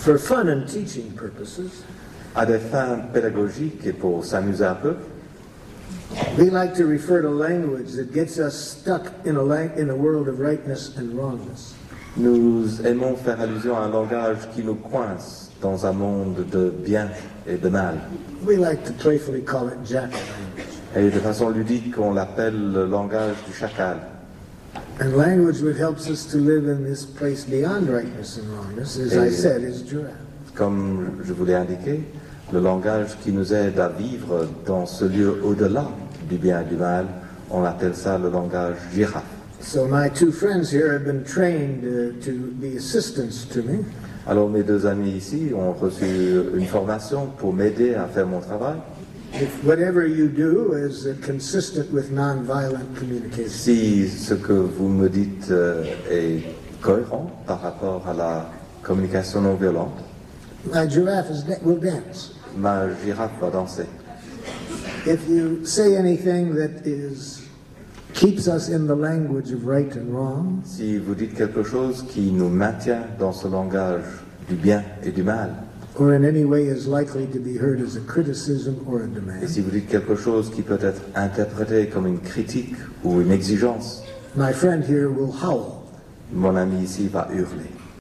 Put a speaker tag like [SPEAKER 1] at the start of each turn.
[SPEAKER 1] For fun and teaching purposes,
[SPEAKER 2] à des fins pédagogiques et pour s'amuser un peu,
[SPEAKER 1] we like to refer to language that gets us stuck in a world of rightness and wrongness.
[SPEAKER 2] nous aimons faire allusion à un langage qui nous coince dans un monde de bien et de mal.
[SPEAKER 1] We like to playfully call it jackal language.
[SPEAKER 2] Et de façon ludique, on l'appelle le langage du chacal.
[SPEAKER 1] And language that helps us to live in this place beyond rightness and wrongness, as I said, is giraffe.
[SPEAKER 2] Comme je vous l'ai indiqué, le langage qui nous aide à vivre dans ce lieu au-delà du bien et du mal, on appelle ça le langage girafe.
[SPEAKER 1] So my two friends here have been trained to be assistants to me.
[SPEAKER 2] Alors mes deux amis ici ont reçu une formation pour m'aider à faire mon travail.
[SPEAKER 1] If whatever you do is consistent with nonviolent communication.
[SPEAKER 2] Si ce que vous me dites est cohérent par rapport à la communication non violente,
[SPEAKER 1] My giraffe will dance.
[SPEAKER 2] ma girafe va danser.
[SPEAKER 1] If you say anything that keeps us in the language of right and wrong,
[SPEAKER 2] Si vous dites quelque chose qui nous maintient dans ce langage du bien et du mal,
[SPEAKER 1] or in any way is likely to be heard as a criticism or a
[SPEAKER 2] et
[SPEAKER 1] demand,
[SPEAKER 2] si vous dites quelque chose qui peut être interprété comme une critique ou une exigence,
[SPEAKER 1] my friend here will howl.
[SPEAKER 2] mon ami ici va hurler.